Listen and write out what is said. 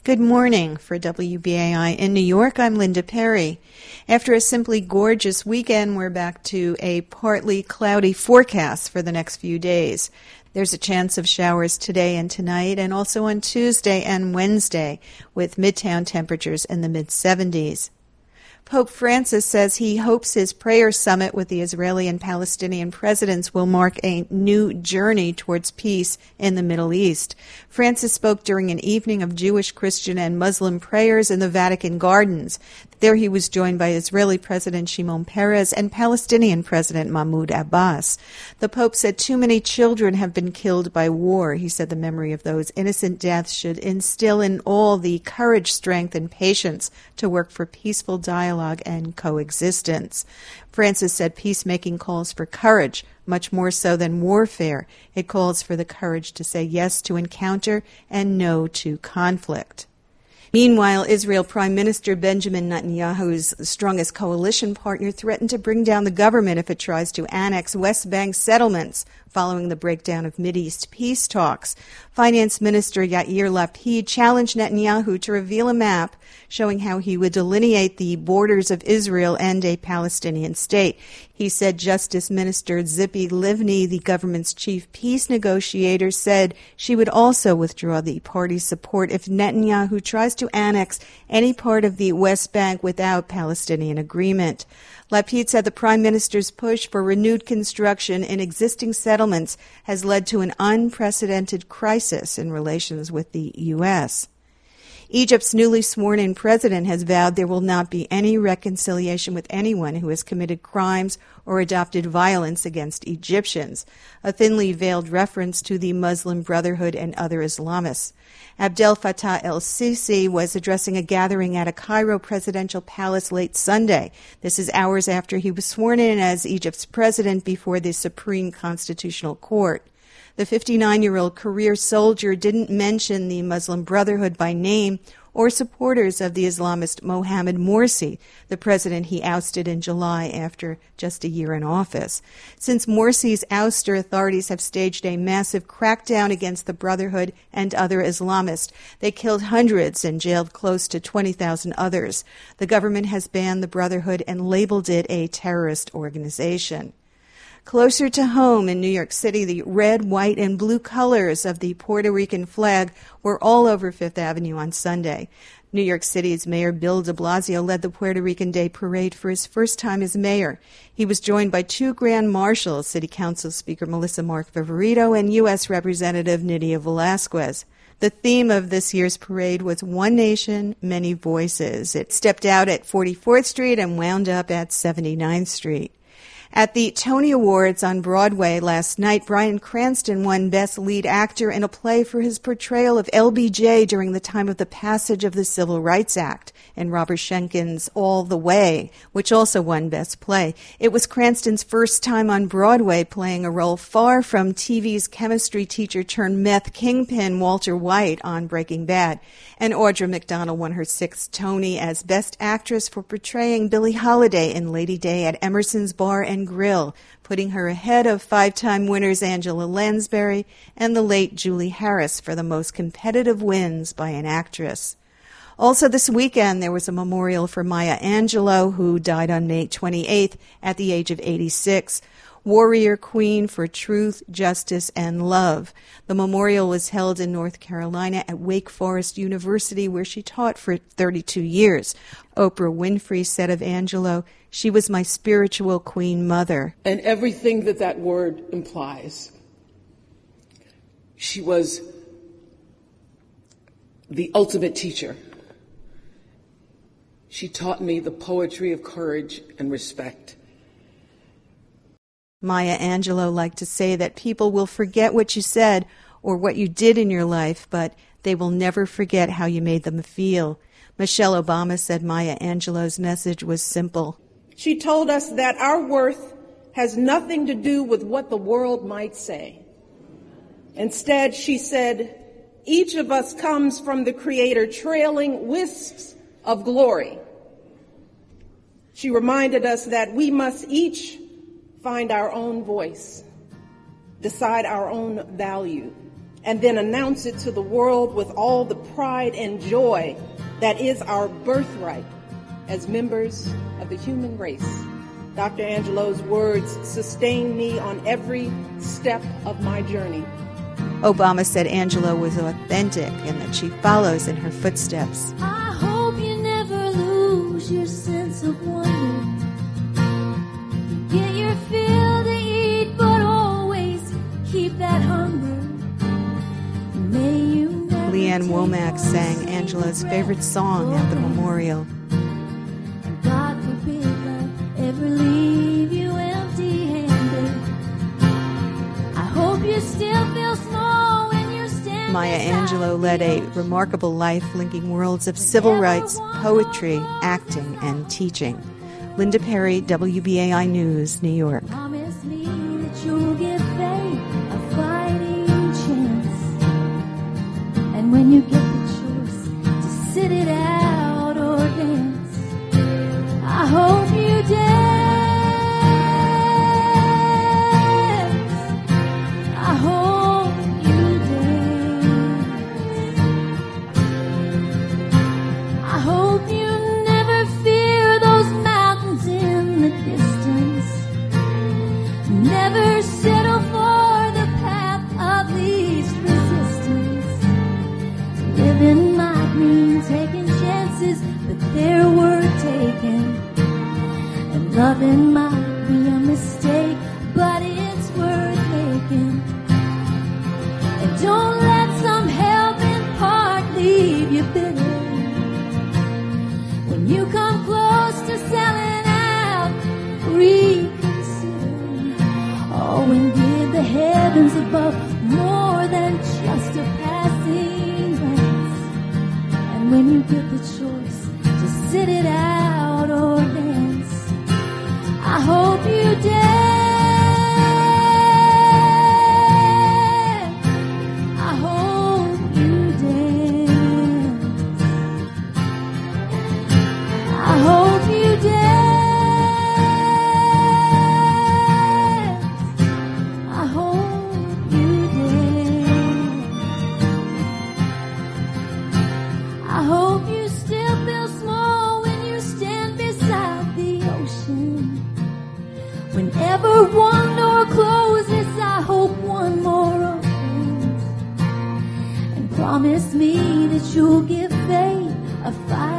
Good morning. For WBAI in New York, I'm Linda Perry. After a simply gorgeous weekend, we're back to a partly cloudy forecast for the next few days. There's a chance of showers today and tonight, and also on Tuesday and Wednesday, with midtown temperatures in the mid-70s. Pope Francis says he hopes his prayer summit with the Israeli and Palestinian presidents will mark a new journey towards peace in the Middle East. Francis spoke during an evening of Jewish, Christian, and Muslim prayers in the Vatican Gardens. There he was joined by Israeli President Shimon Peres and Palestinian President Mahmoud Abbas. The Pope said too many children have been killed by war. He said the memory of those innocent deaths should instill in all the courage, strength, and patience to work for peaceful dialogue and coexistence. Francis said peacemaking calls for courage, much more so than warfare. It calls for the courage to say yes to encounter and no to conflict. Meanwhile, Israel Prime Minister Benjamin Netanyahu's strongest coalition partner threatened to bring down the government if it tries to annex West Bank settlements following the breakdown of Mideast peace talks. Finance Minister Yair Lapid challenged Netanyahu to reveal a map showing how he would delineate the borders of Israel and a Palestinian state. He said Justice Minister Tzipi Livni, the government's chief peace negotiator, said she would also withdraw the party's support if Netanyahu tries to annex any part of the West Bank without Palestinian agreement. Lapid said the Prime Minister's push for renewed construction in existing settlements has led to an unprecedented crisis in relations with the U.S. Egypt's newly sworn-in president has vowed there will not be any reconciliation with anyone who has committed crimes or adopted violence against Egyptians, a thinly veiled reference to the Muslim Brotherhood and other Islamists. Abdel Fattah el-Sisi was addressing a gathering at a Cairo presidential palace late Sunday. This is hours after he was sworn in as Egypt's president before the Supreme Constitutional Court. The 59-year-old career soldier didn't mention the Muslim Brotherhood by name or supporters of the Islamist Mohamed Morsi, the president he ousted in July after just a year in office. Since Morsi's ouster, authorities have staged a massive crackdown against the Brotherhood and other Islamists. They killed hundreds and jailed close to 20,000 others. The government has banned the Brotherhood and labeled it a terrorist organization. Closer to home in New York City, the red, white, and blue colors of the Puerto Rican flag were all over Fifth Avenue on Sunday. New York City's Mayor Bill de Blasio led the Puerto Rican Day Parade for his first time as mayor. He was joined by two Grand Marshals, City Council Speaker Melissa Mark Viverito and U.S. Representative Nydia Velázquez. The theme of this year's parade was One Nation, Many Voices. It stepped out at 44th Street and wound up at 79th Street. At the Tony Awards on Broadway last night, Bryan Cranston won Best Lead Actor in a Play for his portrayal of LBJ during the time of the passage of the Civil Rights Act, and Robert Schenken's All the Way, which also won Best Play. It was Cranston's first time on Broadway playing a role far from TV's chemistry teacher turned meth kingpin Walter White on Breaking Bad. And Audra McDonald won her sixth Tony as Best Actress for portraying Billie Holiday in Lady Day at Emerson's Bar and Grill, putting her ahead of five-time winners Angela Lansbury and the late Julie Harris for the most competitive wins by an actress. Also this weekend, there was a memorial for Maya Angelou, who died on May 28th at the age of 86. Warrior Queen for Truth, Justice, and Love. The memorial was held in North Carolina at Wake Forest University, where she taught for 32 years. Oprah Winfrey said of Angelou, "She was my spiritual queen mother." And everything that that word implies. She was the ultimate teacher. She taught me the poetry of courage and respect. Maya Angelou liked to say that people will forget what you said or what you did in your life, but they will never forget how you made them feel. Michelle Obama said Maya Angelou's message was simple. She told us that our worth has nothing to do with what the world might say. Instead, she said, each of us comes from the Creator trailing wisps of glory. She reminded us that we must each find our own voice, decide our own value, and then announce it to the world with all the pride and joy that is our birthright as members of the human race. Dr. Angelou's words sustain me on every step of my journey. Obama said Angelou was authentic and that she follows in her footsteps. I hope you never lose your sense of wonder. Get your fill to eat, but always keep that hunger. May you never Leanne Womack sang Angelou's favorite song at the memorial. God forbid love ever leave you empty-handed. I hope you still feel small when you're standing. Maya Angelou led a remarkable life linking worlds of civil rights, poetry, acting, and teaching. Linda Perry, WBAI News, New York. Promise me that you'll give faith a fighting chance. And when you get the choice to sit it out or dance, I hope you dance. I hope you dance. I hope you never fear those mountains in the distance. Never settle for the path of least resistance. Living might mean taking chances, but they're worth taking. And loving might be a mistake, but it's worth making. And don't let some helping part leave you bitter. When you come close to selling out, reconsider. Oh, and give the heavens above more than just a passing glance. And when you get the choice to sit it out or dance, I hope you dance. I hope you dance. I hope you dance. I hope you dance. I hope you still feel small when you stand beside the ocean. Whenever one door closes, I hope one more opens. And promise me that you'll give faith a fight.